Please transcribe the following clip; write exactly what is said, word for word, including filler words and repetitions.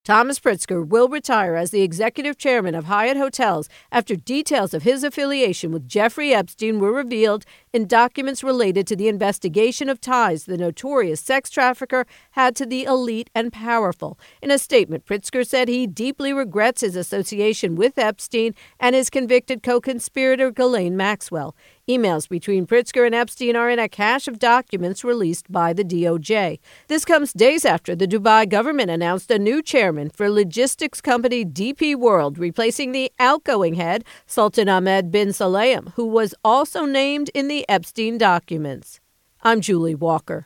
Thomas Pritzker will retire as the executive chairman of Hyatt Hotels after details of his affiliation with Jeffrey Epstein were revealed in documents related to the investigation of ties the notorious sex trafficker had to the elite and powerful. In a statement, Pritzker said he deeply regrets his association with Epstein and his convicted co-conspirator Ghislaine Maxwell. Emails between Pritzker and Epstein are in a cache of documents released by the D O J. This comes days after the Dubai government announced a new chairman for logistics company D P World, replacing the outgoing head, Sultan Ahmed bin Sulayem, who was also named in the Epstein documents. I'm Julie Walker.